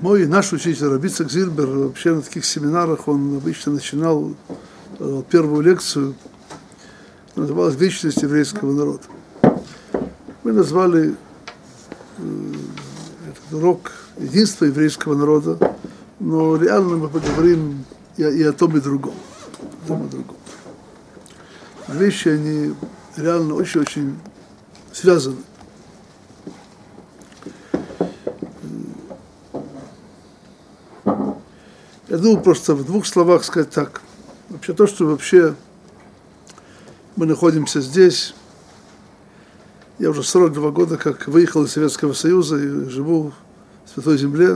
Наш учитель, Рав Ицхак Зильбер, вообще на таких семинарах он обычно начинал первую лекцию, называлась «Вечность еврейского народа». Мы назвали этот урок «Единство еврейского народа», но реально мы поговорим и о том, и другом. О том, и другом. Вещи, они реально очень-очень связаны. Я думал просто в двух словах сказать так. Вообще то, что вообще мы находимся здесь. Я уже 42 года как выехал из Советского Союза и живу в Святой Земле.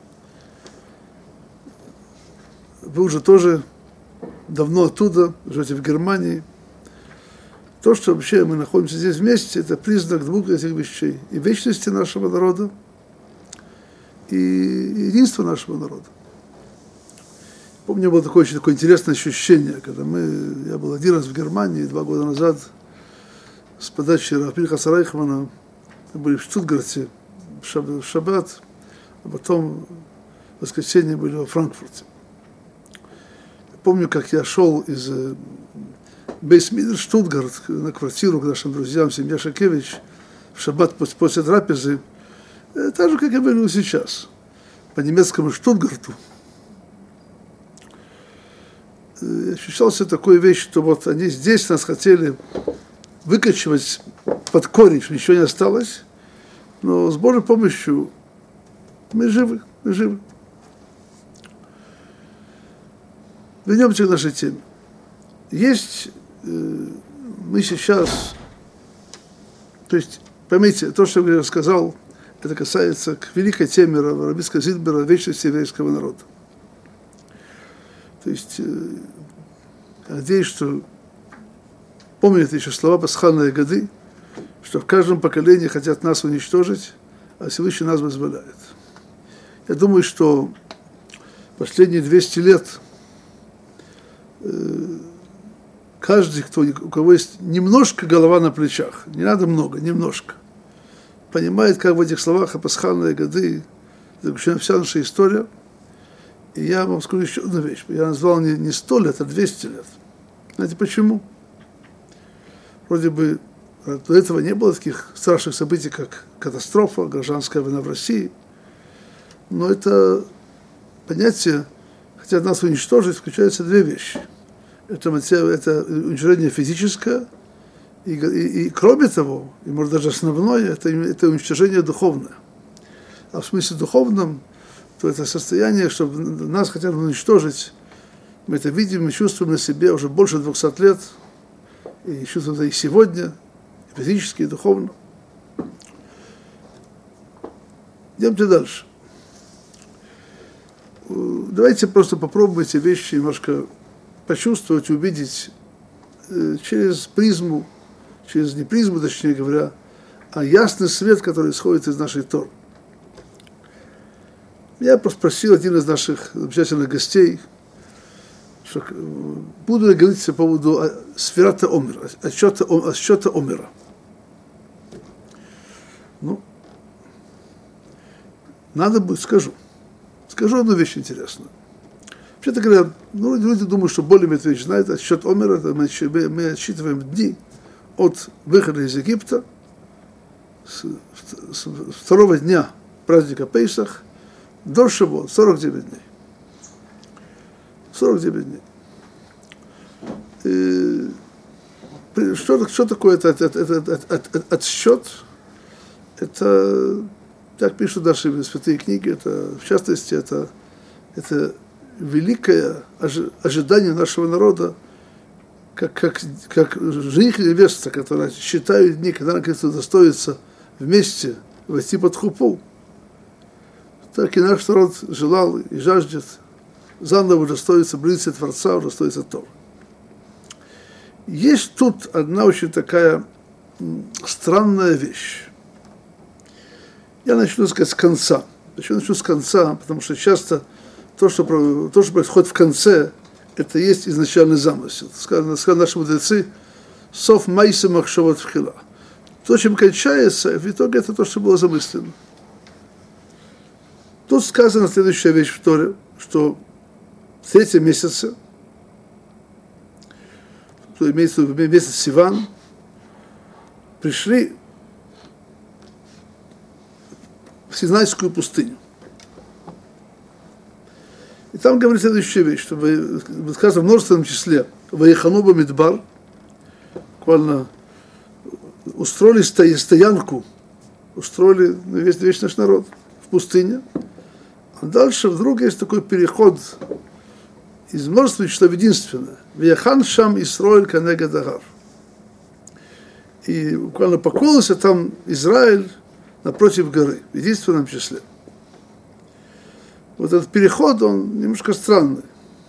Вы уже тоже давно оттуда, живете в Германии. То, что вообще мы находимся здесь вместе, это признак двух этих вещей. И вечности нашего народа, и единства нашего народа. Помню, было такое интересное ощущение, когда я был один раз в Германии 2 года назад с подачи Рава Пинхаса Райхмана. Мы были в Штутгарте в шаббат, а потом в воскресенье были во Франкфурте. Я помню, как я шел из Бейс-Мидреш Штутгарт на квартиру к нашим друзьям, семья Шакевич, в шаббат после трапезы, так же, как я выгляжу сейчас, по немецкому Штутгарту. Ощущался такую вещь, что вот они здесь нас хотели выкачивать под корень, что ничего не осталось, но с Божьей помощью мы живы. Вернемся к нашей теме. Есть мы сейчас, то есть, поймите, то, что я сказал, это касается к великой теме Рава Ицхака Зильбера вечности еврейского народа. То есть, я надеюсь, что помните еще слова пасхальной годы, что в каждом поколении хотят нас уничтожить, а Всевышний нас вызволяет. Я думаю, что последние 200 лет каждый, у кого есть немножко голова на плечах, не надо много, немножко, понимает, как в этих словах о пасхальной годы заключена вся наша история. И я вам скажу еще одну вещь. Я назвал не 100 лет, а 200 лет. Знаете почему? Вроде бы до этого не было таких страшных событий, как катастрофа, гражданская война в России. Но это понятие, хотят нас уничтожить, включаются 2 вещи. Это уничтожение физическое, и кроме того, и может даже основное, это уничтожение духовное. А в смысле духовном, то это состояние, что нас хотят уничтожить, мы это видим, мы чувствуем на себе уже больше 200 лет, и чувствуем это и сегодня, и физически, и духовно. Идемте дальше. Давайте просто попробуем эти вещи немножко почувствовать, увидеть через призму, не призму, точнее говоря, а ясный свет, который исходит из нашей Торы. Я спросил один из наших замечательных гостей, что буду ли говорить по поводу сферата Омера, отсчета Омера. Ну, надо будет, скажу. Скажу одну вещь интересную. Вообще-то говоря, люди думают, что более-менее эту вещь знают. Отсчет Омера, это мы отсчитываем дни от выхода из Египта, с 2-го дня праздника Пейсах, до Шавуот, 49 дней. 49 дней. Что такое этот отсчет? Это, как пишут наши святые книги, это, в частности, это великое ожидание нашего народа, как жених и невеста, которые считают дни, когда наконец-то удостоится вместе войти под хупу. Так и наш народ желал и жаждет заново удостоиться близости Творца, удостоиться Торы. Есть тут одна очень такая странная вещь. Я начну сказать с конца. Начну с конца, потому что часто то, что происходит в конце, это есть изначальный замысел. Сказали наши мудрецы, «Сов майса махшавот вхила». То, чем кончается, в итоге это то, что было замыслено. Тут сказана следующая вещь в Торе, что в 3 месяце, то имеется в виду месяц Сиван, пришли в Синайскую пустыню. И там говорит следующая вещь, что сказано в множественном числе «Ваехану бамидбар», буквально устроили стоянку, устроили весь наш народ в пустыне. А дальше вдруг есть такой переход из множества числа в единственное. «Ваяхан шам Исроэль канега дагар». И буквально поклонился там Израиль напротив горы, в единственном числе. Вот этот переход, он немножко странный.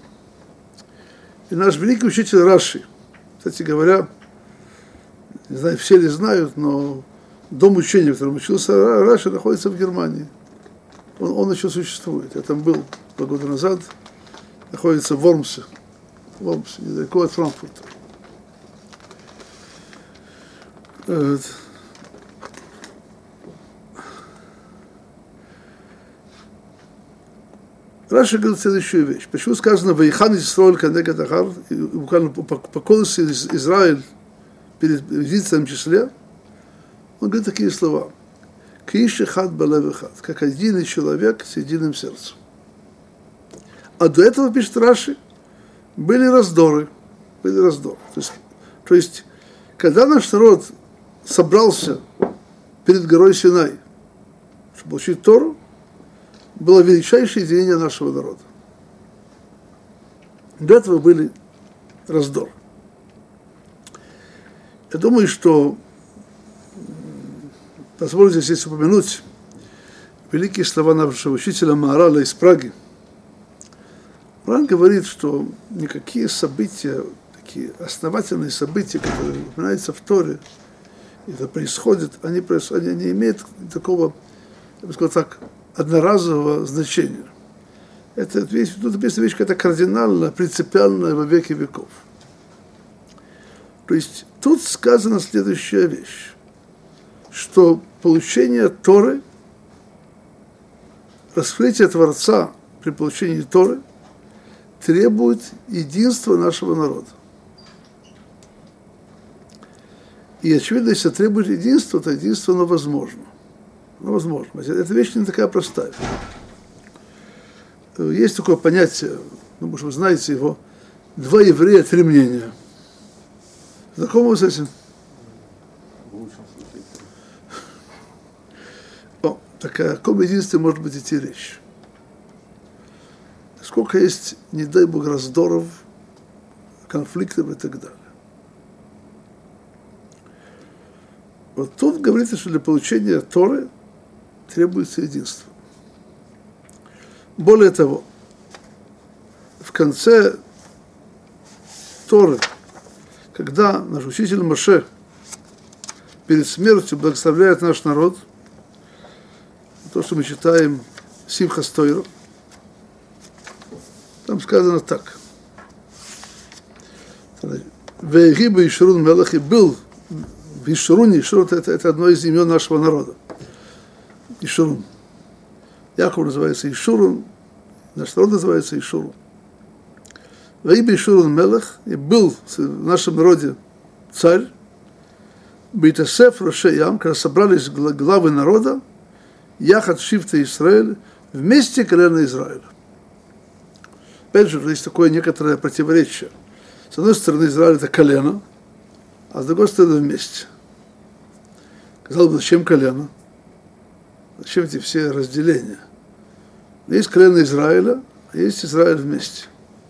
И наш великий учитель Раши, кстати говоря, не знаю, все ли знают, но дом учения, в котором учился Раши, находится в Германии. Он еще существует. Я там был 2 года назад, находится в Вормсе, недалеко от Франкфурта. Раши говорит следующую вещь. Почему сказано «Ваихан Исроэль канега дагар», и буквально поколился Израиль перед единственном числе, он говорит такие слова. «Киш эхад балев эхад», как единый человек с единым сердцем. А до этого, пишет Раши, были раздоры. То есть, когда наш народ собрался перед горой Синай, чтобы учить Тору, было величайшее единение нашего народа. До этого были раздоры. Я думаю, что позвольте здесь упомянуть великие слова нашего учителя Маораля из Праги. Он говорит, что никакие события, такие основательные события, которые упоминаются в Торе, это происходит, они не имеют такого, я бы сказал так, одноразового значения. Это вещь какая-то кардинальная, принципиальная во веки веков. То есть тут сказана следующая вещь, что получение Торы, раскрытие Творца при получении Торы требует единства нашего народа. И очевидно, если требует единства, то единство оно возможно. Возможно. Эта вещь не такая простая. Есть такое понятие, может, вы знаете его, 2 еврея, 3 мнения. Знакомы вы с этим? Так о каком единстве может быть идти речь? Сколько есть, не дай Бог, раздоров, конфликтов и так далее. Вот тут говорится, что для получения Торы требуется единство. Более того, в конце Торы, когда наш учитель Моше перед смертью благословляет наш народ, то, что мы читаем Симхас Тойра, там сказано так. Вееги Ишурун Мелах, и был в Ишуруне, Ишурун это одно из имен нашего народа. Ишурун. Яков называется Ишурун, наш народ называется Ишурун. Вееги Ишурун Мелах, и был в нашем народе царь, Бейтасеф Рошеям, когда собрались главы народа, Яхат Шифта Исраэль, вместе колена Израиля. Опять же, есть такое некоторое противоречие. С одной стороны, Израиль это колено, а с другой стороны, вместе. Казалось бы, зачем колено? Зачем эти все разделения? Есть колено Израиля, а есть Израиль вместе.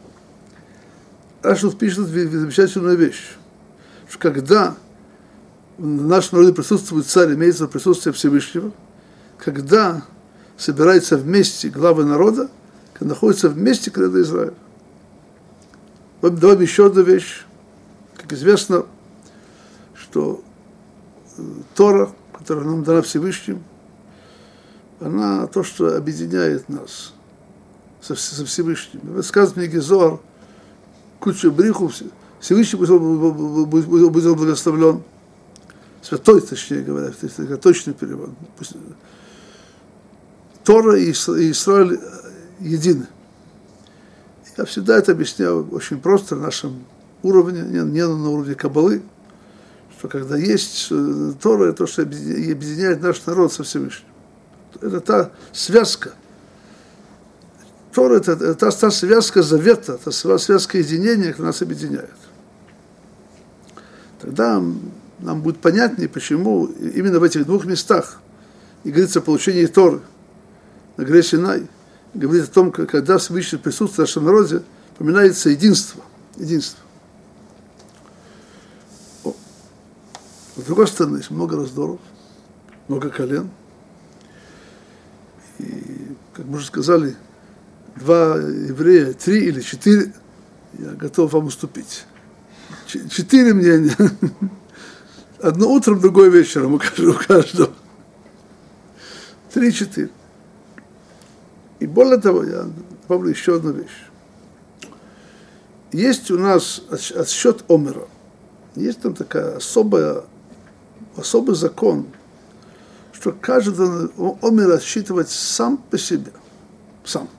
Раши тут пишет замечательную вещь, что когда в нашем народе присутствует царь, имеется в виду присутствие Всевышнего, когда собираются вместе главы народа, когда находятся вместе колено Израиля. Давай еще одну вещь. Как известно, что Тора, которая нам дана Всевышним, она то, что объединяет нас со Всевышним. Сказано в книге Зоар, кучу бриху, Всевышний будет благословлен. Святой, точнее говоря, это точный перевод. Тора и Израиль едины. Я всегда это объясняю очень просто на нашем уровне, не на уровне Каббалы, что когда есть Тора, это то, что объединяет наш народ со Всевышним. Это та связка. Тора – это та связка завета, та связка единения, которая нас объединяет. Тогда нам будет понятнее, почему именно в этих двух местах и говорится о получении Торы на горе Синай, говорит о том, когда Всевышний присутствует в нашем народе, упоминается единство. Единство. С другой стороны, есть много раздоров, много колен. И, как мы уже сказали, 2 еврея, 3 или 4, я готов вам уступить. 4 мнения. Одно утром, другое вечером у каждого. 3-4. И более того, я добавлю еще одну вещь. Есть у нас отсчет Омера. Есть там такая особый закон, что каждый Омер отсчитывать сам по себе. Сам.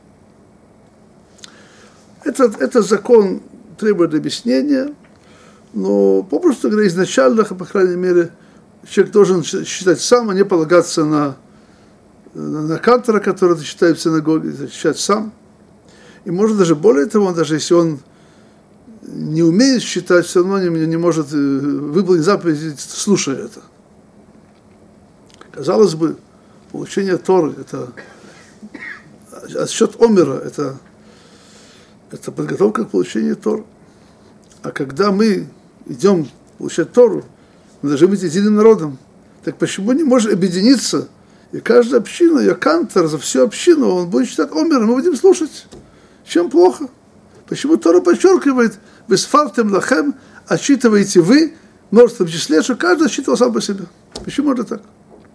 Этот закон требует объяснения, но, попросту говоря, изначально, по крайней мере, человек должен считать сам, а не полагаться на кантора, который это считает в синагоге, считать сам. И может даже более того, даже если он не умеет считать, все равно не может выполнить заповеди, слушая это. Казалось бы, получение Торы, это отсчет Омера, это подготовка к получению Торы. А когда мы идем получать Тору, мы должны быть единым народом. Так почему не можем объединиться? И каждая община, ее кантор за всю общину, он будет читать Омер, и мы будем слушать. Чем плохо? Почему Тора подчеркивает, «Весфартем лахем», отсчитываете вы, в множественном числе, что каждый отсчитывал сам по себе. Почему это так?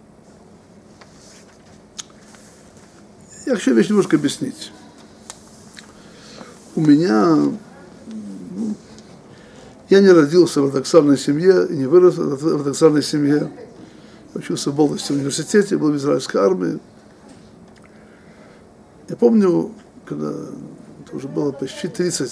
Я хочу вещь немножко объяснить. Я не родился в ортодоксальной семье и не вырос в ортодоксальной семье. Учился в Болдовском университете, был в израильской армии. Я помню, когда это уже было почти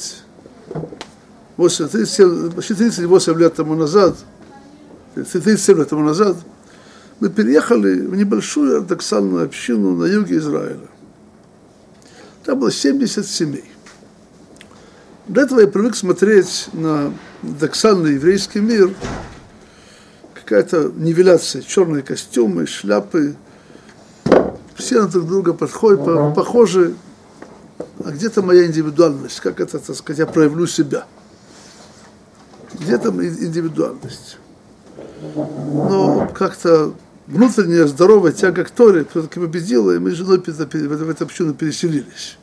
38 лет тому назад, 37 лет тому назад, мы переехали в небольшую ортодоксальную общину на юге Израиля. Там было 70 семей. До этого я привык смотреть на ортодоксальный еврейский мир, какая-то нивеляция, черные костюмы, шляпы, все на друг друга подходят, похожи, а где-то моя индивидуальность, как это, так сказать, я проявлю себя. Где там индивидуальность? Но как-то внутренняя здоровая тяга к Торе все-таки победила, и мы с женой в эту общину переселились.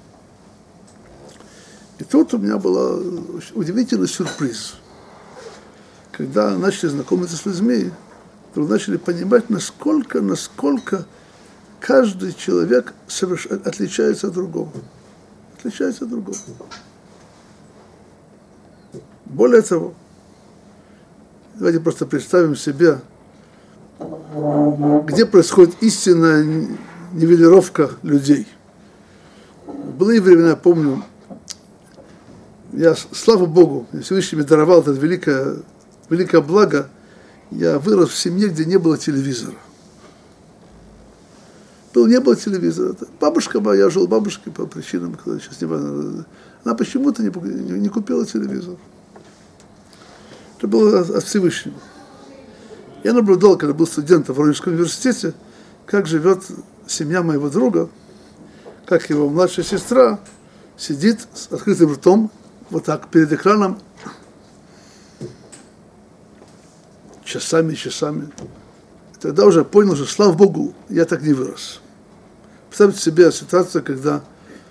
И тут у меня был удивительный сюрприз. Когда начали знакомиться с людьми, то начали понимать, насколько каждый человек отличается от другого. Отличается от другого. Более того, давайте просто представим себе, где происходит истинная нивелировка людей. В былые времена, я помню, слава Богу, Всевышний мне даровал это великое благо, я вырос в семье, где не было телевизора. Не было телевизора. Бабушка моя, я жил бабушкой по причинам, когда сейчас не важно. Она почему-то не купила телевизор. Это было от Всевышнего. Я наблюдал, когда был студентом в Воронежском университете, как живет семья моего друга, как его младшая сестра сидит с открытым ртом, вот так, перед экраном, часами. И тогда уже понял, что, слава Богу, я так не вырос. Представьте себе ситуацию, когда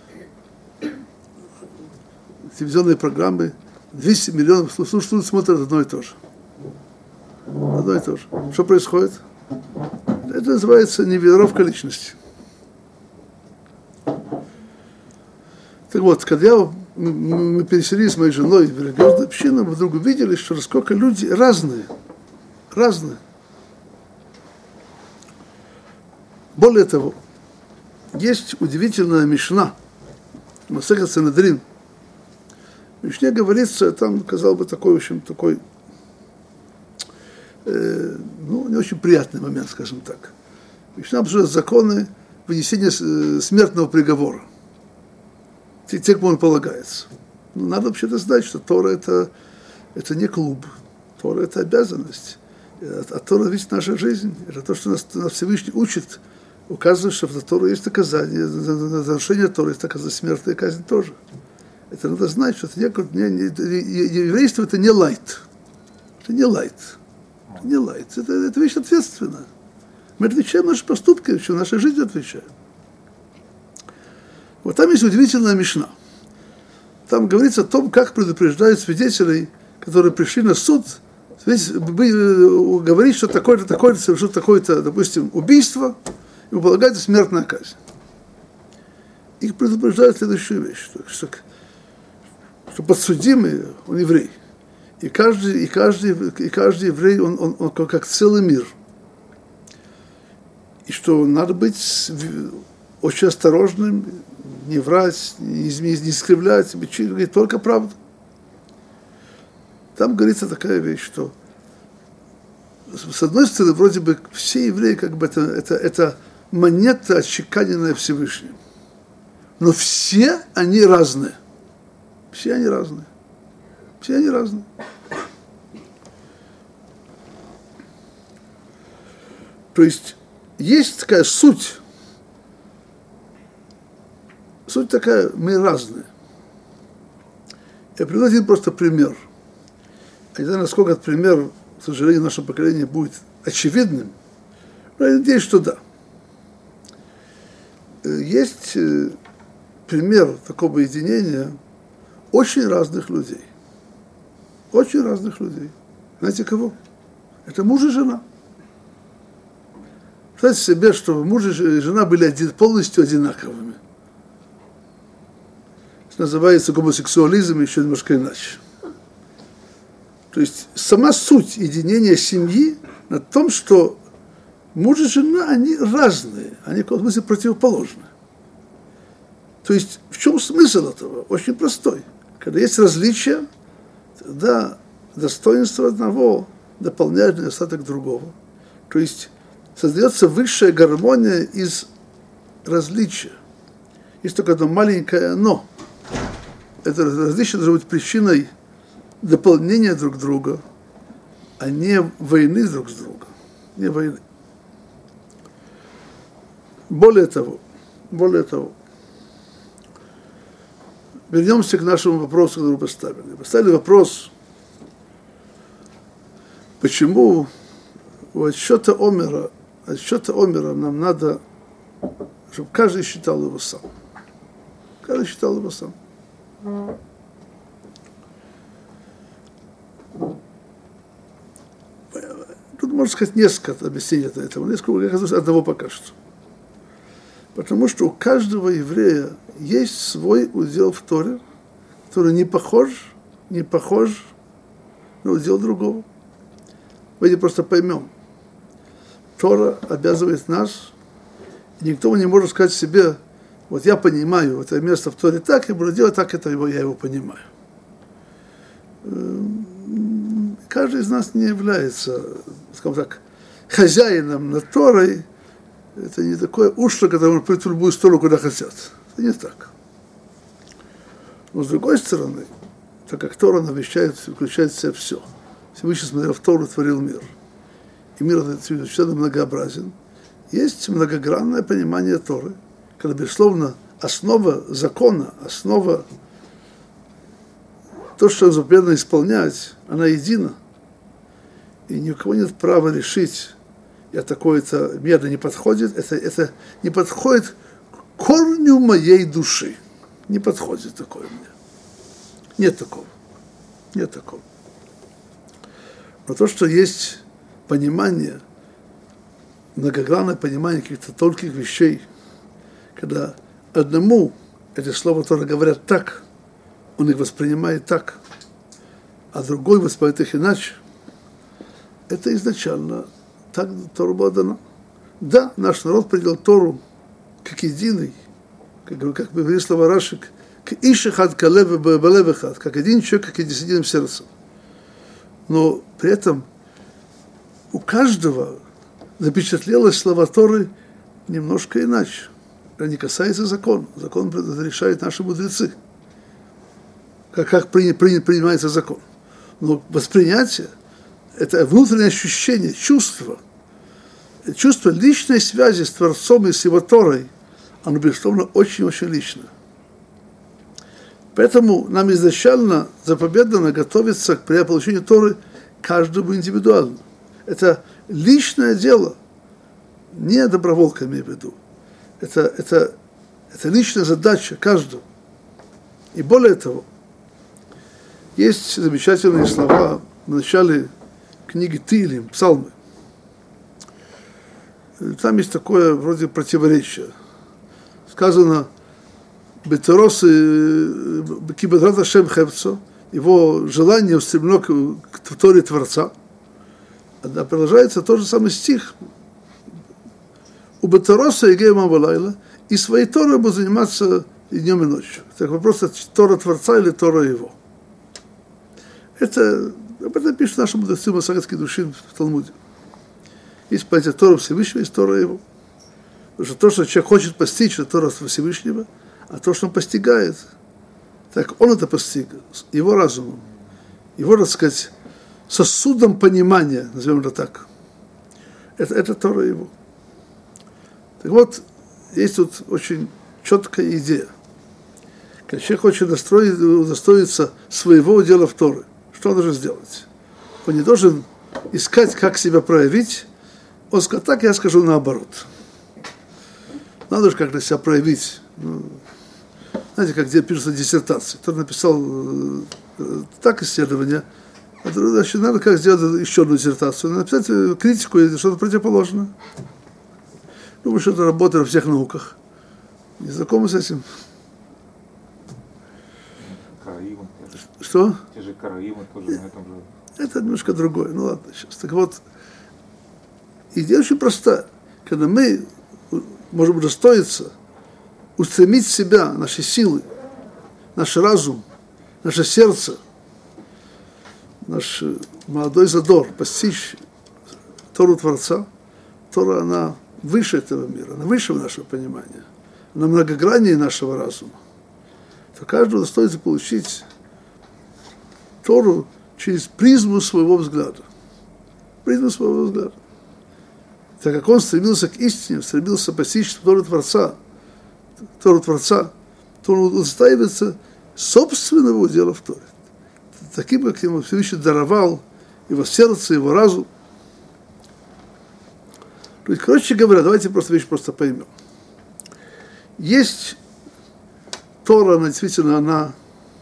телевизионные программы 200 миллионов слушателей смотрят одно и то же. Одно и то же. Что происходит? Это называется нивелировка личности. Так вот, когда мы переселились с моей женой в религиозную общину, мы вдруг увидели, что насколько люди разные. Более того, есть удивительная Мишна, Масехет Санедрин. В Мишне говорится, там, казалось бы, такой, в общем, такой, не очень приятный момент, скажем так. Мишна обсуждает законы вынесения смертного приговора. Те, кому он полагается. Но надо вообще-то знать, что Тора это не клуб. Тора это обязанность. А Тора ведь наша жизнь. Это то, что нас Всевышний учит. Указывает, что в Торе есть наказание. За нарушение Торы есть наказание, смертная казнь тоже. Это надо знать, что это еврейство это не лайт. Это не лайт. Это не лайт. Это вещь ответственная. Мы отвечаем наши поступки, еще наша жизнь отвечаем. Вот там есть удивительная Мишна. Там говорится о том, как предупреждают свидетелей, которые пришли на суд, говорить, что такое-то совершил такое-то, допустим, убийство, и полагается смертная казнь. Их предупреждают следующую вещь, что подсудимый, он еврей. И каждый еврей, он как целый мир. И что надо быть очень осторожным, не врать, не искривлять, говорить только правду. Там говорится такая вещь, что с одной стороны, вроде бы все евреи, как бы это монета, отчеканенная Всевышним. Но все они разные. Все они разные. Все они разные. То есть такая суть. Суть такая, мы разные. Я приведу один просто пример. Я не знаю, насколько этот пример, к сожалению, в нашем поколении будет очевидным, но я надеюсь, что да. Есть пример такого единения очень разных людей. Очень разных людей. Знаете кого? Это муж и жена. Представьте себе, что муж и жена были полностью одинаковыми. Это называется гомосексуализм, еще немножко иначе. То есть сама суть единения семьи на том, что муж и жена, они разные, они в каком-то смысле противоположны. То есть в чем смысл этого? Очень простой. Когда есть различия, тогда достоинство одного дополняет недостаток другого. То есть создается высшая гармония из различия. Есть только одно маленькое «но». Это различие должно быть причиной дополнения друг друга, а не войны друг с другом. Не войны. Более того, вернемся к нашему вопросу, который мы поставили. Поставили вопрос, почему у отсчета Омера нам надо, чтобы каждый считал его сам. Каждый считал его сам. Тут, можно сказать, несколько объяснений этого. Несколько, я кажется, одного пока что. Потому что у каждого еврея есть свой удел в Торе, который не похож на удел другого. Давайте просто поймем. Тора обязывает нас, и никто не может сказать себе, вот я понимаю это место в Торе так, я буду делать так, я его понимаю. Каждый из нас не является, скажем так, хозяином над Торой. Это не такое ушло, которое может прийти в любую сторону, куда хотят. Это не так. Но с другой стороны, так как Тора включает в себя все. Всевышний, смотрел в Тору, творил мир. И мир совершенно многообразен. Есть многогранное понимание Торы, когда, безусловно, основа закона, основа то, что заповедано исполнять, она едина. И ни у кого нет права решить, я такое-то мерно не подходит, это не подходит к корню моей души. Не подходит такое мне. Нет такого. Нет такого. Но то, что есть понимание, многогранное понимание каких-то тонких вещей, когда одному эти слова тоже говорят так, он их воспринимает так, а другой воспринимает их иначе, это изначально так Тору была дана. Да, наш народ принял Тору как единый, как говорит слова Раши, к ишехад калев балевехад, как один человек, как и с единым сердцем. Но при этом у каждого запечатлелось слова Торы немножко иначе. Это не касается закона. Закон решает наши мудрецы. Как принимается закон. Но воспринятие – это внутреннее ощущение, чувство личной связи с Творцом и с Его Торой, оно, безусловно, очень-очень личное. Поэтому нам изначально заповедано готовиться к получению Торы каждому индивидуально. Это личное дело, не доброволка, имею в виду. Это личная задача каждого. И более того, есть замечательные слова в начале книги Тилим, Псалмы. Там есть такое вроде противоречие. Сказано, Бетеросы Кибадрата Шем Хевцо, его желание устремлено к Торе Творца. А продолжается тот же самый стих. У Бетероса Игеема Валайла, и своей Торой будет заниматься и днем, и ночью. Так вопрос, Тора Творца или Тора его. Об этом пишет нашему мудрецы Масахет Кидушин в Талмуде. Есть понятие Тора Всевышнего, есть Тора его. Потому что то, что человек хочет постичь, это Тора Всевышнего, а то, что он постигает, так он это постиг, его разумом, его, так сказать, сосудом понимания, назовем это так. Это Тора его. Так вот, есть тут очень четкая идея. Когда человек хочет удостоиться своего дела в Торе, что он должен сделать? Он не должен искать, как себя проявить. Он скажет, так я скажу наоборот. Надо же как-то себя проявить. Знаете, как где пишутся диссертации. Кто-то написал так исследование, а значит, надо как сделать еще одну диссертацию. Надо написать критику или что-то противоположное. Думаю, что это работает во всех науках. Не знакомы с этим? Караимы. Что? Те же караимы тоже на этом же. Это немножко другое. Ну ладно, сейчас. Так вот, идея очень простая. Когда мы можем удостоиться, устремить в себя наши силы, наш разум, наше сердце, наш молодой задор, постичь Тору Творца, Тора, она выше этого мира, она выше нашего понимания, она многограннее нашего разума, то каждый удостоится получить Тору через призму своего взгляда. Призму своего взгляда. Так как он стремился к истине, стремился постичь Тору Творца, то он удостаивается собственного удела в Торе. Таким, как ему Всевышний даровал его сердце, его разум. То есть, короче говоря, давайте просто вещь просто поймем. Есть Тора, она действительно,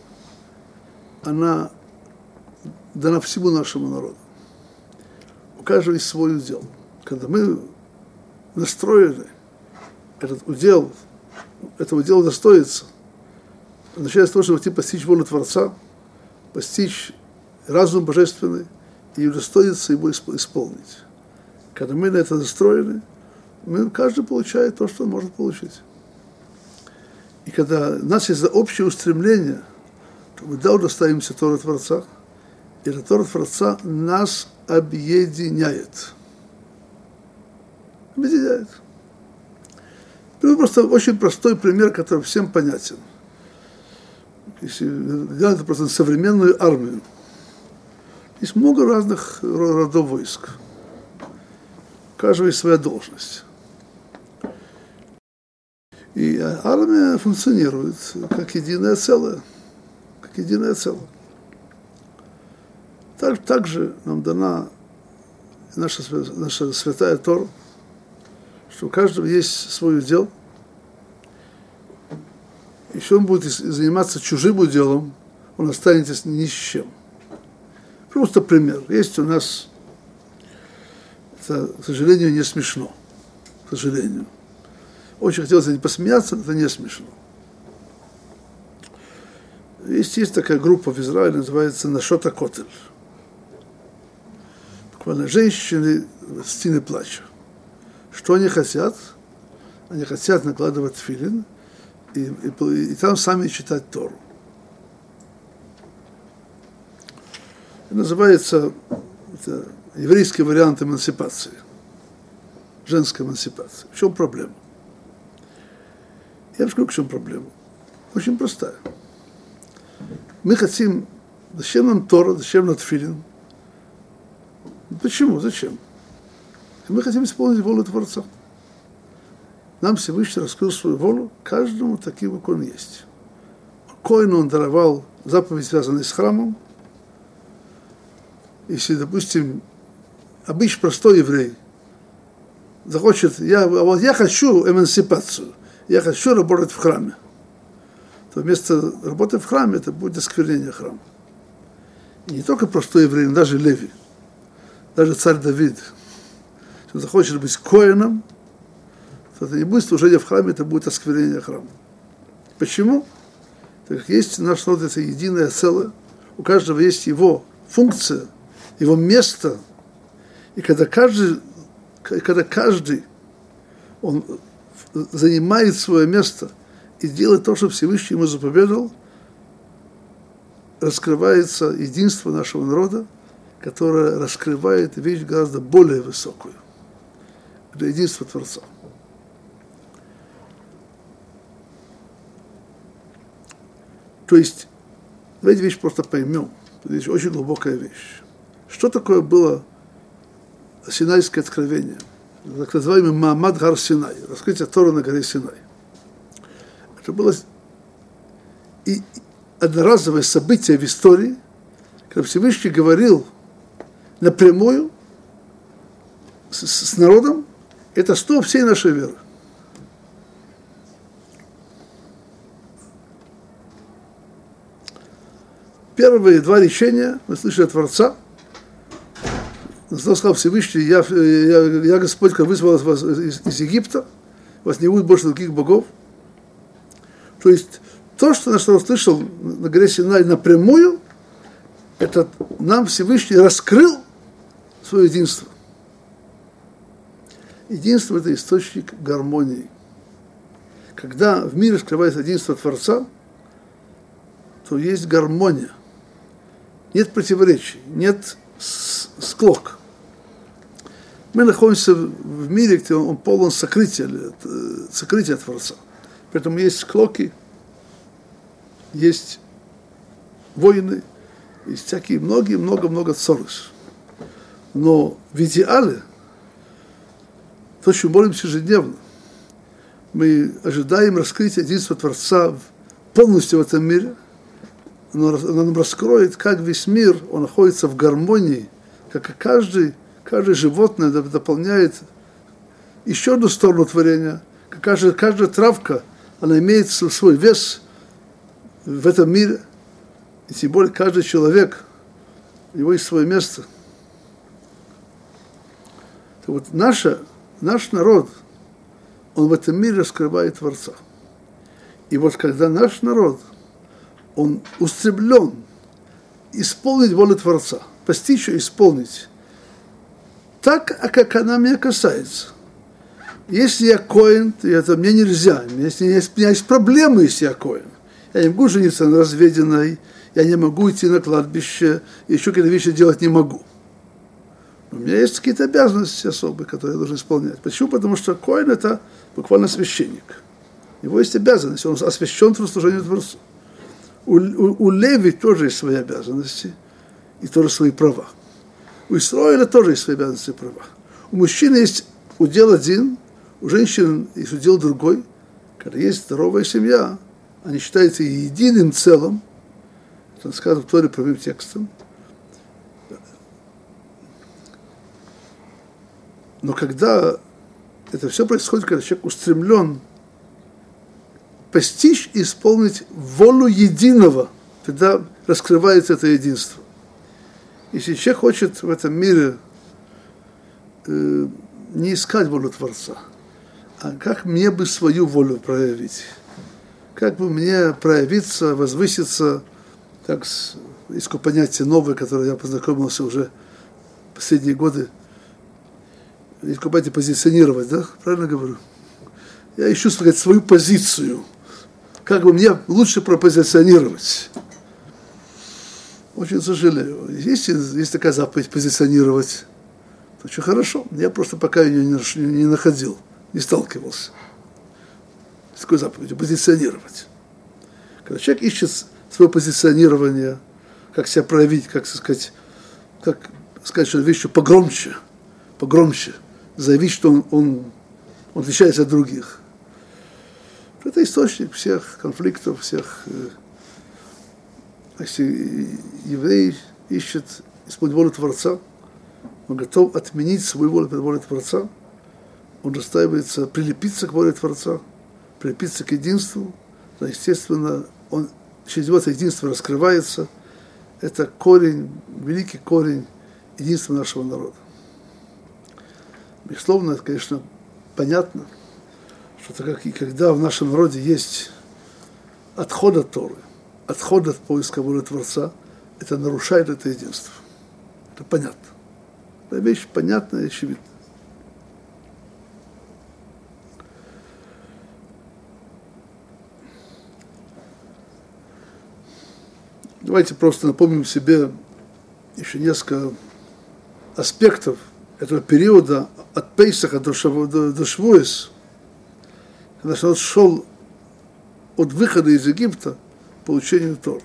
она дана всему нашему народу. У каждого есть свой удел. Когда мы настроены этого удела достоится, начиная с того, чтобы постичь волю Творца, постичь разум божественный и удостоиться его исполнить. Когда мы на это настроены, каждый получает то, что он может получить. И когда у нас есть общее устремление, то мы удостоимся Торы Творца, и эта Тора Творца нас объединяет. Объединяет. Это просто очень простой пример, который всем понятен. Если взять просто современную армию, есть много разных родов войск. У каждого есть своя должность. И армия функционирует как единое целое. Как единое целое. Также нам дана наша святая Тора, что у каждого есть свой удел. Если он будет заниматься чужим уделом, он останется ни с чем. Просто пример. Есть у нас, это, к сожалению, не смешно. К сожалению. Очень хотелось посмеяться, но это не смешно. Есть такая группа в Израиле, называется Нашота Котель. Буквально женщины в стене плача. Что они хотят? Они хотят накладывать тфилин и там сами читать Тору. Это называется еврейский вариант эмансипации, женской эмансипации. В чем проблема? Я вам скажу, в чем проблема. Очень простая. Мы хотим, зачем нам Тора, зачем нам тфилин? Почему? Зачем? Мы хотим исполнить волю Творца. Нам Всевышний раскрыл свою волю каждому таким, как он есть. Коину он даровал заповедь, связанную с храмом. Если, допустим, обычный простой еврей захочет, я хочу эмансипацию, я хочу работать в храме, то вместо работы в храме это будет осквернение храма. И не только простой еврей, но даже Леви, даже царь Давид. Если он захочет быть коэном, то это не будет служение в храме, это будет осквернение храма. Почему? Так как есть наш народ, это единое целое, у каждого есть его функция, его место, и когда каждый он занимает свое место и делает то, что Всевышний ему заповедал, раскрывается единство нашего народа, которое раскрывает вещь гораздо более высокую. Это единство Творца. То есть, давайте вещь просто поймем. Это очень глубокая вещь. Что такое было Синайское откровение? Так называемый Маамад Гар Синай, раскрытие Торы на горе Синай. Это было и одноразовое событие в истории, когда Всевышний говорил напрямую с народом, это основа всей нашей веры. Первые два речения мы слышали от Творца. Он сказал Всевышний, я Господь, который вызвал вас из Египта, у вас не будет больше других богов. То есть то, что наш народ слышал на горе Синай напрямую, это нам Всевышний раскрыл свое единство. Единство – это источник гармонии. Когда в мире раскрывается единство Творца, то есть гармония. Нет противоречий, нет склок. Мы находимся в мире, где он полон сокрытия Творца. Поэтому есть склоки, есть войны, есть всякие много ссорыш. Но в идеале, то, что мы молимся ежедневно, мы ожидаем раскрытия единства Творца полностью в этом мире, но оно нам раскроет, как весь мир, он находится в гармонии, как и каждое животное дополняет еще одну сторону творения, как каждая травка, она имеет свой вес в этом мире, и тем более каждый человек, у него есть свое место. Так вот, наш народ, он в этом мире раскрывает Творца. И вот когда наш народ, он устремлен исполнить волю Творца, постичь и исполнить, так, как она меня касается. Если я коэн, то это мне нельзя. У меня есть проблемы, если я коэн. Я не могу жениться на разведенной, я не могу идти на кладбище, еще какие-то вещи делать не могу. Но у меня есть какие-то обязанности особые, которые я должен исполнять. Почему? Потому что коэн – это буквально священник. У него есть обязанности, он освящен в служении Творцу. У Леви тоже есть свои обязанности и тоже свои права. У Исроэля тоже есть свои обязанности и права. У мужчины есть удел один, у женщин есть удел другой. Когда есть здоровая семья, они считаются единым целым. Это сказано в Торе прямым текстом. Но когда это все происходит, когда человек устремлен постичь и исполнить волю единого, тогда раскрывается это единство. Если человек хочет в этом мире не искать волю Творца, а как мне бы свою волю проявить, как бы мне проявиться, возвыситься, как есть такое понятие новое, которое я познакомился уже в последние годы, есть такое понятие позиционировать, да, правильно говорю? Я ищу, так сказать, свою позицию. Как бы мне лучше пропозиционировать. Очень сожалею. Если есть такая заповедь позиционировать, то очень хорошо. Я просто пока ее не находил, не сталкивался с такой заповедью. Позиционировать. Когда человек ищет свое позиционирование, как себя проявить, как сказать, что вещи погромче, заявить, что он отличается от других. Это источник всех конфликтов, всех. Если еврей ищет исполнить волю Творца, он готов отменить свою волю перед волей Творца, он настаивается прилепиться к воле Творца, прилепиться к единству, то, естественно, через него это единство раскрывается. Это корень, великий корень единства нашего народа. Безусловно, это, конечно, понятно, что так как и когда в нашем народе есть отход от Торы, отход от поиска воли Творца, это нарушает это единство. Это понятно. Это вещь понятная и очевидная. Давайте просто напомним себе еще несколько аспектов этого периода от Пейсаха до Швуэс, когда народ шел от выхода из Египта к получению Торы.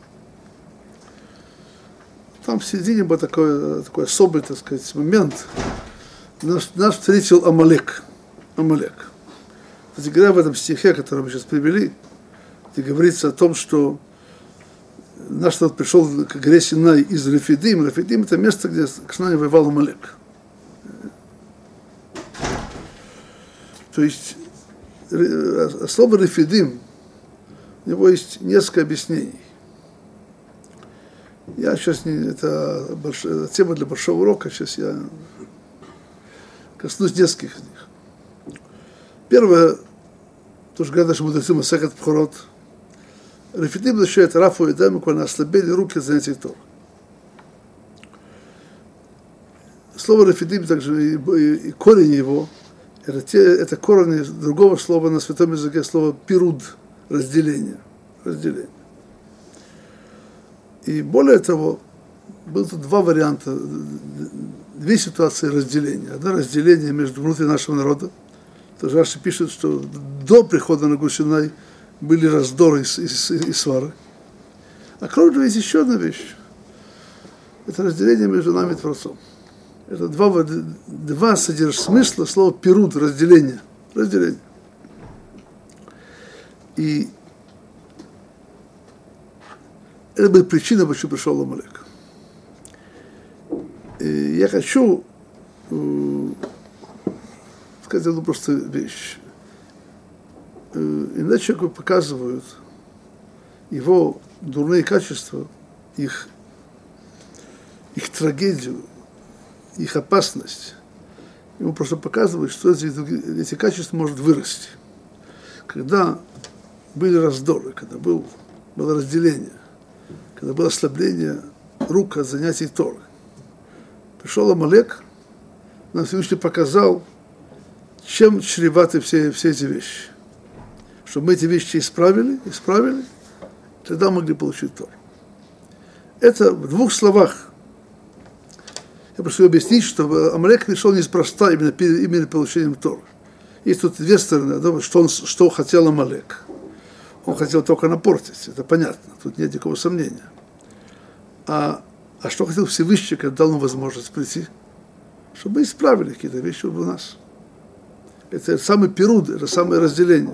Там в середине был такой особый, так сказать, момент. Нас встретил Амалек. Кстати говоря, в этом стихе, который мы сейчас привели, где говорится о том, что наш народ пришел к горе Синай из Рефидим. Рефидим – это место, где с нами воевал Амалек. То есть слово Рефидим, у него есть несколько объяснений. Я сейчас это тема для большого урока, сейчас я коснусь нескольких из них. Первое, то, что говорят наши мудрецы Масехет Пхорот, Рефидим означает Рафу и Эдем, когда ослабели руки от занятий Торы. Слово Рефидим также и корень его, это корень другого слова на святом языке, слово пируд, разделение. И более того, было тут два варианта, две ситуации разделения. Одно разделение между внутри нашего народа. Тоже Раши пишет, что до прихода на гору Синай были раздоры и свары. А кроме того, есть еще одна вещь. Это разделение между нами и Творцом. Это два смысла слова пируд, разделение. И это была причина, почему пришел Амалек. И я хочу сказать одну простую вещь. Иногда человеку показывают его дурные качества, их трагедию, их опасность. Ему просто показывают, что эти качества может вырасти. Когда были раздоры, когда было разделение, когда было ослабление рук от занятий Торы. Пришел Амалек, нам Всевышний показал, чем чреваты все эти вещи. Чтобы мы эти вещи исправили, тогда могли получить Тору. Это в двух словах. Я прошу объяснить, что Амалек пришел неспроста именно получением Торы. Есть тут две стороны. Что хотел Амалек. Он хотел только напортить, это понятно, тут нет никакого сомнения. А что хотел Всевышний, когда дал нам возможность прийти? Чтобы мы исправили какие-то вещи у нас. Это самый пируд, это самое разделение.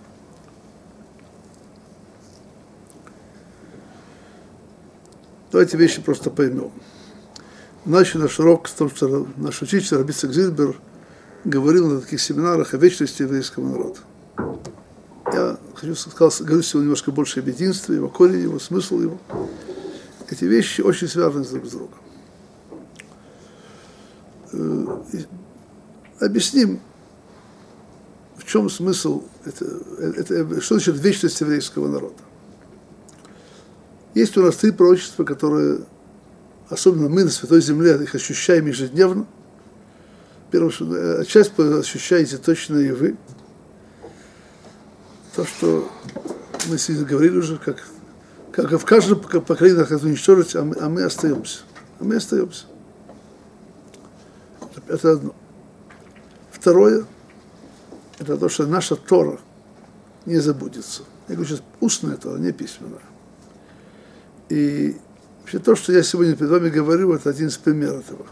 Давайте вещи просто поймем. Начали наш урок с того, что наш учитель Раби Ицхак Зильбер говорил на таких семинарах о вечности еврейского народа. Я говорю сегодня немножко больше об единстве, его корень, его смысл его. Эти вещи очень связаны друг с другом. Объясним, в чем смысл, что значит вечность еврейского народа. Есть у нас три пророчества, которые, особенно мы на Святой Земле, их ощущаем ежедневно. Первая часть ощущаете точно и вы. то, что мы сегодня говорили уже, как и в каждом поколении хотят уничтожить, а мы остаемся. А мы остаемся. Это одно. Второе, это то, что наша Тора не забудется. Я говорю сейчас устная Тора, не письменная. И вообще то, что я сегодня перед вами говорю, это один из примеров этого.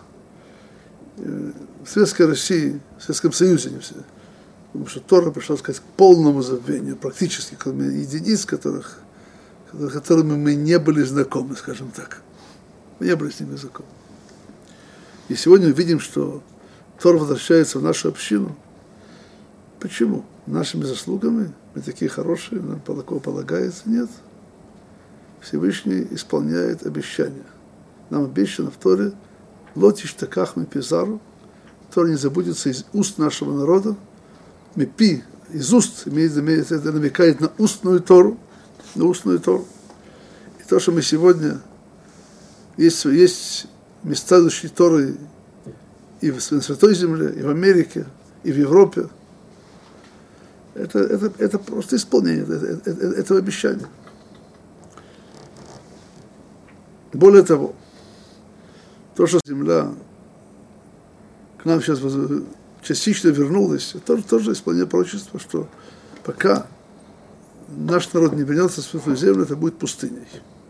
В Советской России, в Советском Союзе, не все, потому что Тора пришла, сказать, к полному забвению, практически, кроме единиц, которыми мы не были знакомы, скажем так. Мы не были с ними знакомы. И сегодня мы видим, что Тора возвращается в нашу общину. Почему? Нашими заслугами? Мы такие хорошие, нам такого полагается? Нет. Всевышний исполняет обещания. Нам обещано в Торе «Лотиш таках мы пизару». Тора не забудется из уст нашего народа. Мепи, из уст, это намекает на устную Тору. На устную Тору. И то, что мы сегодня... Есть места изучения Торы и в Святой Земле, и в Америке, и в Европе. Это просто исполнение этого обещания. Более того, то, что Земля к нам сейчас частично вернулась, это тоже исполнение пророчества, что пока наш народ не вернется в Святую Землю, это будет пустыней.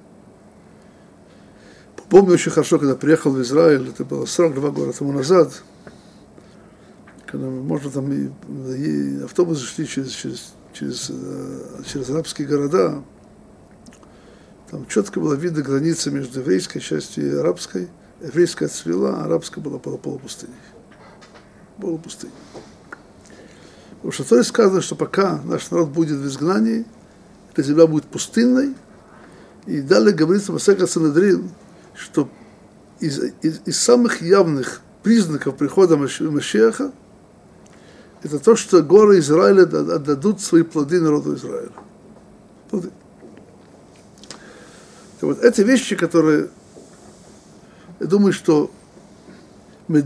Помню очень хорошо, когда приехал в Израиль, это было 42 года тому назад, когда можно там и автобусы шли через арабские города, там четко было видно граница между еврейской частью и арабской. Еврейская отцвела, а арабская была полупустыней. Полупустыней. Потому что в Торе сказано, что пока наш народ будет в изгнании, эта земля будет пустынной, и далее говорится в Масехет Санедрин, что из самых явных признаков прихода Машиаха это то, что горы Израиля отдадут свои плоды народу Израиля. Плоды. И вот эти вещи, которые, я думаю, что мы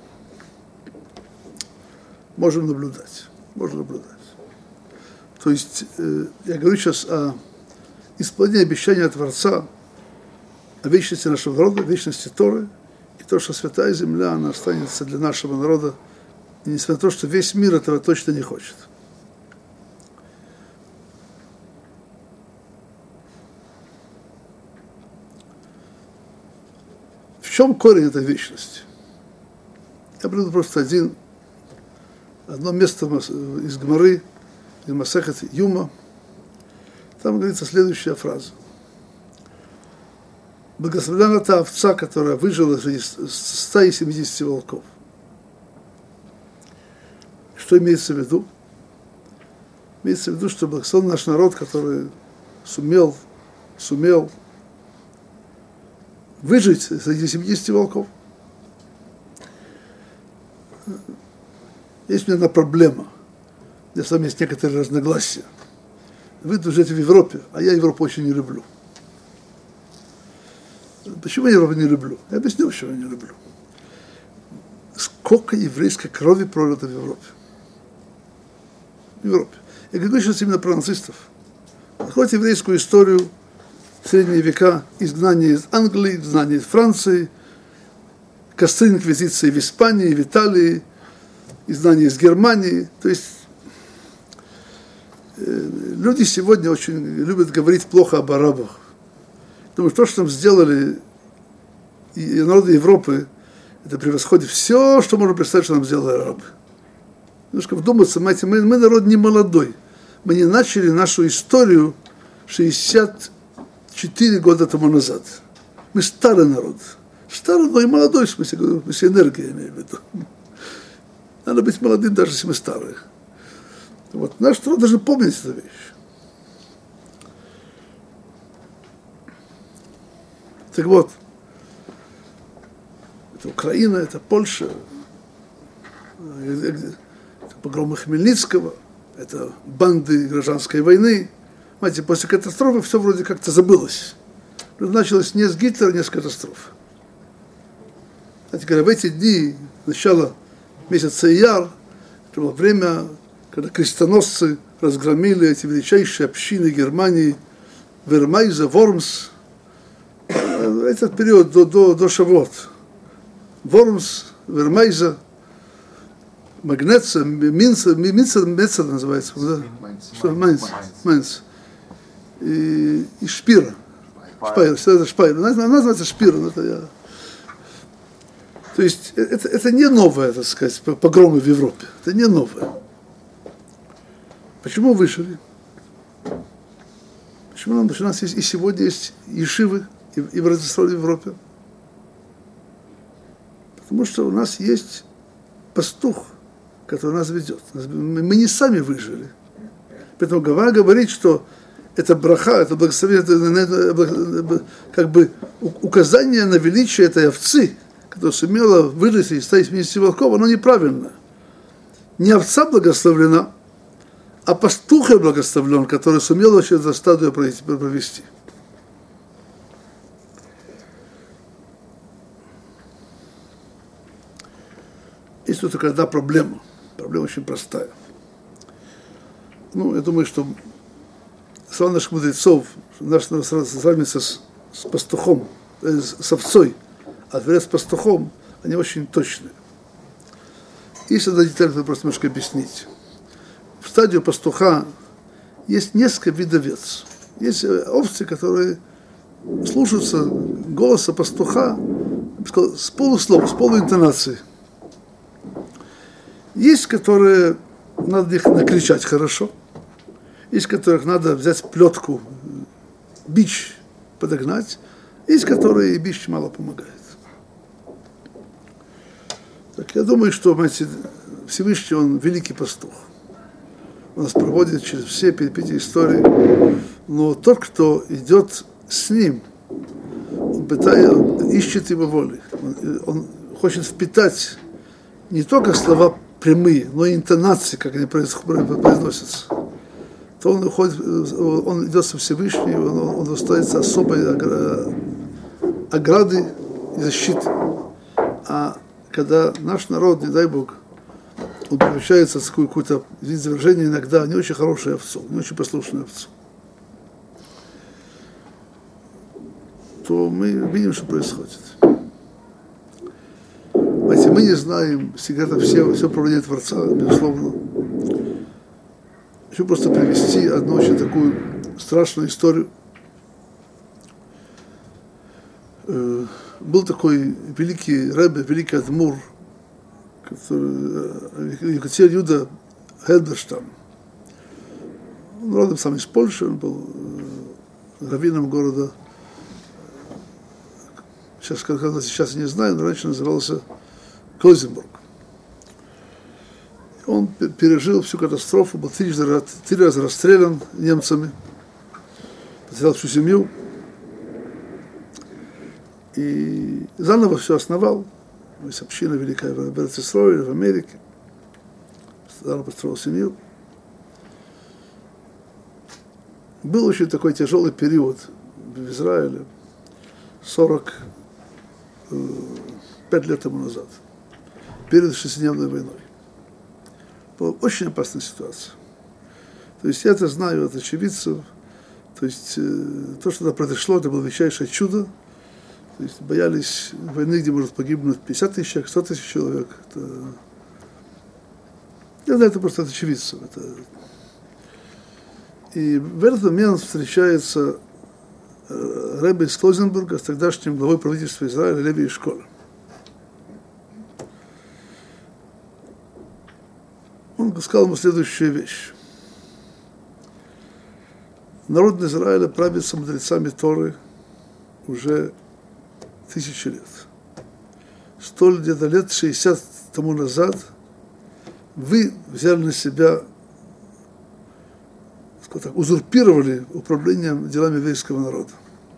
можем наблюдать. То есть, я говорю сейчас о исполнении обещания Творца, о вечности нашего народа, вечности Торы, и то, что Святая Земля, она останется для нашего народа, и несмотря на то, что весь мир этого точно не хочет. В чем корень этой вечности? Я приведу просто одно место из Гемары, из Масехет Юма. Там говорится следующая фраза. Благословена та овца, которая выжила из 170 волков. Что имеется в виду? Имеется в виду, что благословен наш народ, который сумел выжить среди 70 волков. Есть у меня одна проблема. У меня с вами есть некоторые разногласия. Вы живете в Европе, а я Европу очень не люблю. Почему я Европу не люблю? Я объясню, почему я не люблю. Сколько еврейской крови пролито в Европе. В Европе. Я говорю сейчас именно про нацистов. Хоть еврейскую историю, средние века, изгнание из Англии, изгнание из Франции, костры инквизиции в Испании, в Италии, изгнание из Германии. То есть люди сегодня очень любят говорить плохо об арабах. Думаю, то, что там сделали и народы Европы, это превосходит все, что можно представить, что нам сделали арабы. Немножко вдуматься, мы народ не молодой. Мы не начали нашу историю 64 года тому назад. Мы старый народ. Старый, но и молодой, в смысле энергии, я имею в виду. Надо быть молодым, даже если мы старые. Вот. Наш народ должен помнить эту вещь. Так вот, это Украина, это Польша, это погромы Хмельницкого, это банды гражданской войны. Знаете, после катастрофы все вроде как-то забылось. Началось не с Гитлера, не с катастрофы. Знаете, говоря, в эти дни, начало месяца Ияр, это было время когда крестоносцы разгромили эти величайшие общины Германии, Вермайза, Вормс, этот период до Шавуот. Вормс, Вермайза, Магнеца, Минца называется, да? Майнц. И Шпира. Шпайр. Она называется Шпира. То есть это не новое, так сказать, погромы в Европе. Это не новое. Почему выжили? Почему у нас есть, и сегодня есть ешивы и в Израиле, в Европе? Потому что у нас есть пастух, который нас ведет. Мы не сами выжили. Поэтому Гавара говорит, что это браха, это благословение, это как бы указание на величие этой овцы, которая сумела вырасти и стать вместе волков, оно неправильно. Не овца благословлена, а пастух благословлен, который сумел вообще эту стадию провести. Есть тут только одна проблема. Проблема очень простая. Я думаю, что слова наших мудрецов, наш народ сравнивается с пастухом, с овцой, а с пастухом, они очень точные. Есть одна деталь, которую просто немножко объяснить. В стадию пастуха есть несколько видов овец. Есть овцы, которые слушаются голоса пастуха, я бы сказал, с полуслова, с полуинтонацией. Есть, которые надо их накричать хорошо. Есть, которых надо взять плетку, бич подогнать. Есть, которые и бич мало помогает. Так я думаю, что, знаете, Всевышний, он великий пастух. Он нас проводит через все перипетии истории. Но тот, кто идет с ним, он ищет его воли. Он хочет впитать не только слова прямые, но и интонации, как они произносятся. То он уходит, он идет со Всевышним, он достается особой ограды и защиты. А когда наш народ, не дай Бог, он превращается в какой-то вид завержения, иногда не очень хорошую овцу, не очень послушную овцу, то мы видим, что происходит. Знаете, мы не знаем секретов все управления Творца, безусловно. Хочу просто привести одну очень такую страшную историю. Был такой великий ребе, великий адмур, Екатер Юда Хельберштам. Он родом сам из Польши, он был раввином города, сейчас я не знаю, но раньше назывался Клойзенбург. Он пережил всю катастрофу, был три раза расстрелян немцами, потерял всю семью и заново все основал. Есть община великая в Израиле, в Америке. Заново построил семью. Был очень такой тяжелый период в Израиле, 45 лет тому назад, перед шестидневной войной. Была очень опасная ситуация. То есть я это знаю от очевидцев. То есть то, что это произошло, это было величайшее чудо. То есть боялись войны, где может погибнуть 50 тысяч человек, 100 тысяч человек. Я знаю это просто от очевидцев. И в этот момент встречается ребе из Клойзенбурга с тогдашним главой правительства Израиля Леви Эшколя. Он сказал ему следующую вещь. Народ Израиля правится мудрецами Торы уже 1000 лет. Где-то лет 60 тому назад вы взяли на себя, так, узурпировали управлением делами еврейского народа.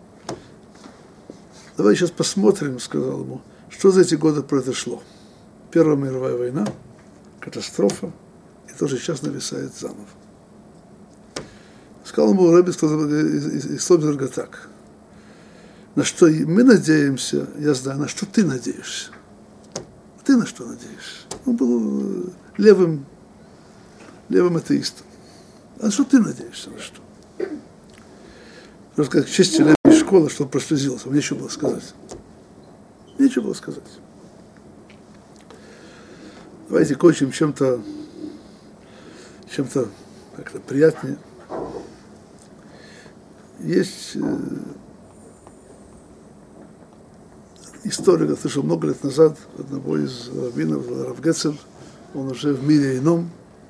Давай сейчас посмотрим, сказал ему, что за эти годы произошло. Первая мировая война, катастрофа, и тоже сейчас нависает заново. Сказал ему ребе из Клойзенбурга так. На что мы надеемся, я знаю, на что ты надеешься. Ты на что надеешься? Он был левым левым атеистом. А что ты надеешься на что? Просто как в честь из школы, что он прослезился. Мне нечего было сказать. Нечего было сказать. Давайте кончим чем-то как-то приятнее. Есть история, я слышал много лет назад, одного из раввинов, Рав Гецель, он уже в мире ином.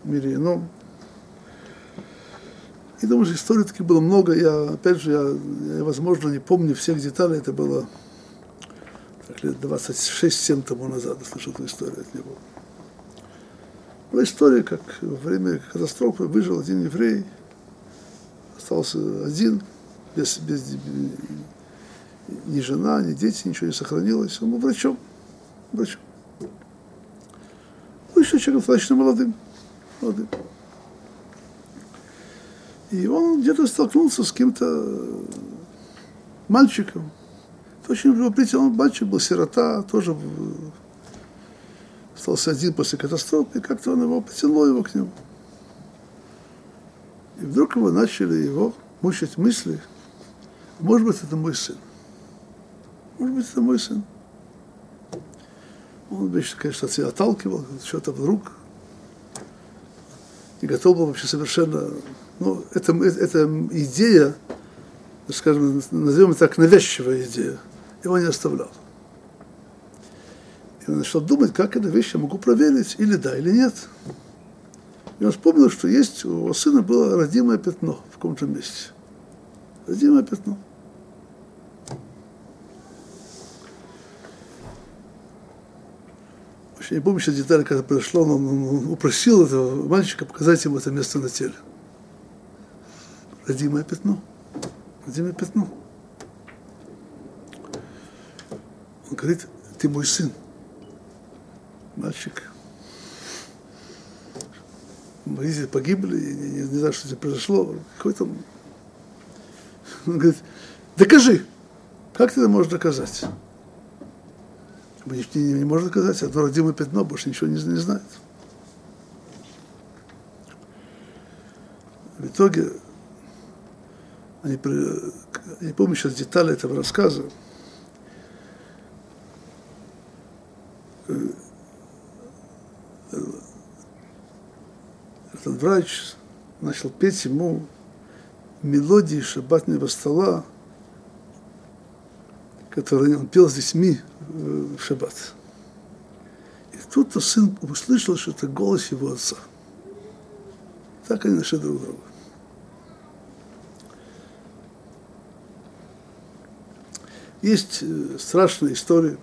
И думаю, что историй таки было много. Я, возможно, не помню всех деталей. Это было лет 26-7 тому назад. Я слышал эту историю от него. Была история, как во время катастрофы выжил один еврей, остался один, без ни жена, ни дети, ничего не сохранилось. Он был врачом. Ну, еще человеком достаточно молодым. И он где-то столкнулся с каким-то мальчиком. Это очень любопытный мальчик был, сирота, тоже остался один после катастрофы, и как-то он его потянул его к нему. И вдруг начали мучить мысли, может быть, это мой сын. Он, конечно, от себя отталкивал, что-то вдруг. И готов был вообще совершенно... Ну, это идея, скажем, назовем это так, навязчивая идея, его не оставлял. И он начал думать, как эту вещь я могу проверить, или да, или нет. И он вспомнил, что есть у его сына было родимое пятно в каком-то месте. Родимое пятно. Я не помню сейчас детали, когда произошло, но он упросил этого мальчика показать ему это место на теле. Родимое пятно. Он говорит, ты мой сын. Мальчик. Родители погибли, не знаю, что здесь произошло. Какой-то... Он говорит, докажи. Как ты это можешь доказать? Не может доказать, одно родимое пятно, больше ничего не знает. В итоге, я не помню сейчас детали этого рассказа, этот врач начал петь ему мелодии шаббатного стола, которые он пел с детьми в шаббат. И тут-то сын услышал, что это голос его отца. Так они нашли друг друга. Есть страшные истории,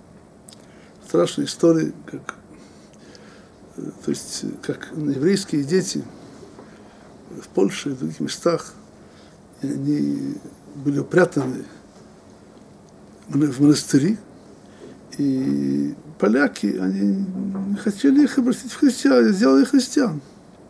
как еврейские дети в Польше и в других местах, они были упрятаны в монастыри, и поляки, они не хотели их обратить в христиан, сделали христиан.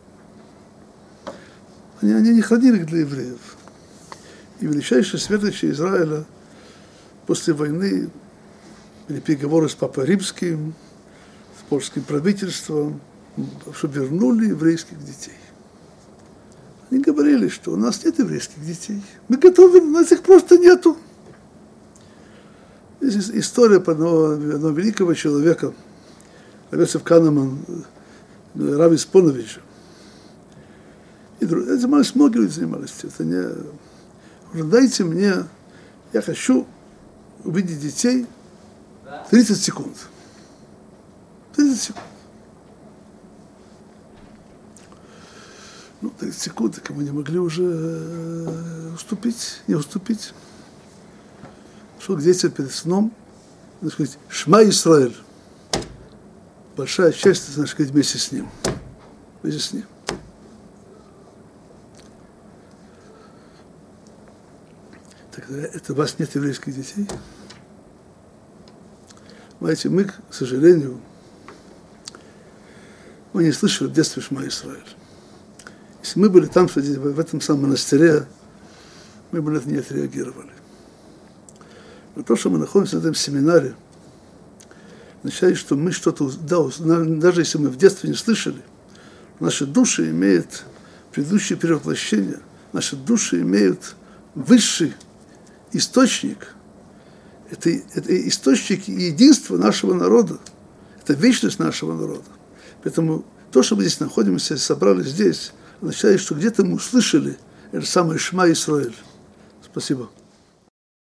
Они не хранили их для евреев. И величайшие светочи Израиля после войны были переговоры с Папой Римским, с польским правительством, чтобы вернули еврейских детей. Они говорили, что у нас нет еврейских детей. Мы готовы, у нас их просто нету. Есть история одного великого человека, Йосеф Канеман, Рав Испоновича. И занимались, многие люди занимались. Это не... Дайте мне, я хочу увидеть детей 30 секунд. 30 секунд. 30 секунд, так мы не могли уже не уступить. Шел к детям перед сном, надо сказать, Шма Исраэль. Большая часть, значит, сказать, вместе с ним. Так это у вас нет еврейских детей? Знаете, мы, к сожалению, мы не слышали в детстве Шма Исраэль. Если мы были там, в этом самом монастыре, мы бы на это не отреагировали. Но то, что мы находимся в этом семинаре, означает, что мы что-то, даже если мы в детстве не слышали, Наши души имеют предыдущее перевоплощение. Наши души имеют высший источник. Это источник единства нашего народа. Это вечность нашего народа. Поэтому то, что мы здесь находимся, собрались здесь, означает, что где-то мы услышали это самое Шма Исраэль. Спасибо.